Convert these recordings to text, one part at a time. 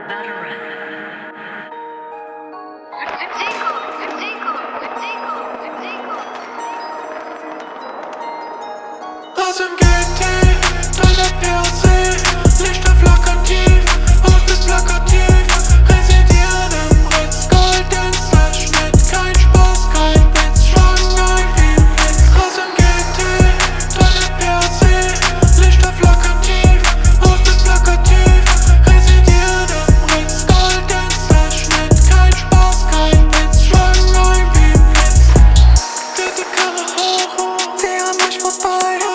Aus dem GT, 300 POC, Lichter flackern tief, Outfit plakativ, residieren im Ritz, golden Slash-Schnitt, kein Spaß, kein Witz, schlagen ein wie im Blitz. Aus dem GT, 300 POC, Lichter flackern tief, Outfit plakativ, residieren im Ritz, golden Slash-Schnitt, kein Spaß, kein Witz, schlagen ein wie im Blitz. Geht die Karre hoch, zieh an mich vorbei.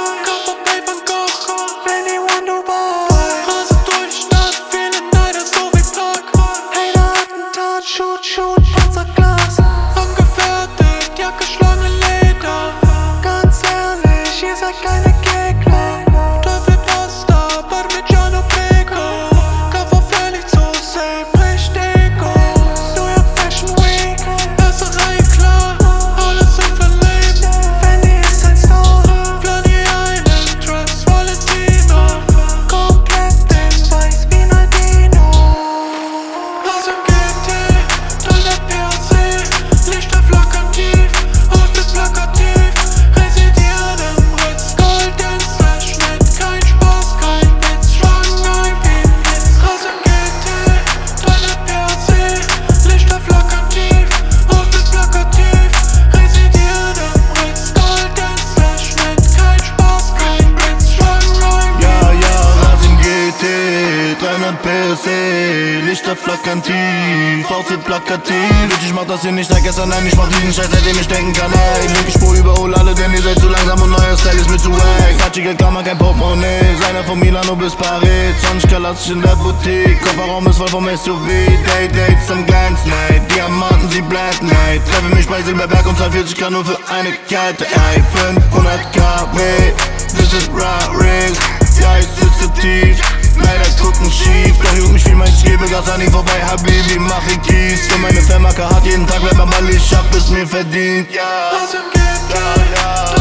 Shoot, Panzerglas, angefertigt, Jacke, Schlange, Leder. Ganz ehrlich, ihr seid keine Gegner. Teufel Pasta, Parmigiano Prego. Cover völlig zu same, bricht Ego. New York Fashion Week, erste Reihe klar, alles so verlebt. Fendi ist ein Store, Flani Island, Dress, Valentino. Komplett in weiß wie ein Albino. Aus dem GT, 300 POC, Lichter flackern tief, Outfit plakativ, residieren im Ritz, golden Slash-Schnitt, kein Spaß, kein Witz, schlagen ein wie im Blitz. Raus im GT, 300 POC, Lichter flackern tief, Outfit plakativ, residieren im Ritz, golden Slash-Schnitt, kein Spaß, kein Witz, schlagen ein wie im Blitz. Raus im GT, 300 PSC, Lichter flackern tief, Outfit plakativ. Bitch, ich mach das hier nicht seit gestern, nein, ich mach diesen Scheiß, seitdem ich denken kann, ey. Linke Spur überhol alle, denn ihr seid zu langsam und neuer Style ist mir zu wack. Quatschige Klammer, kein Portemonnaie, seiner von Milano bis Paris, 20 klassisch in der Boutique, Kofferraum ist voll vom SUV, Dates zum Glance Night, Diamanten, sie blenden Night. Treffe mich bei Silberberg und 42k nur für eine Kette, ey. 500k, weh, this is Raw Rigs, ja, ich sitze tief. Leider gucken schief, doch juckt mich viel, ich gebe Gas an ihn vorbei, Habibi, mach ich Kies. Für meine Fanmarke hat jeden Tag, bleib am Ball, ich hab es mir verdient, ja. Aus dem GT,